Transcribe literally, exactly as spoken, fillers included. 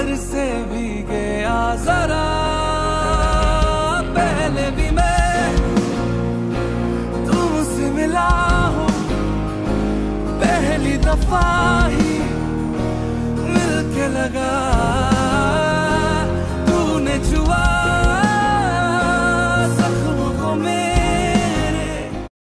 से भी गया जरा पहले भी मैं तुमसे मिला हूँ, पहली दफा ही मिलके लगा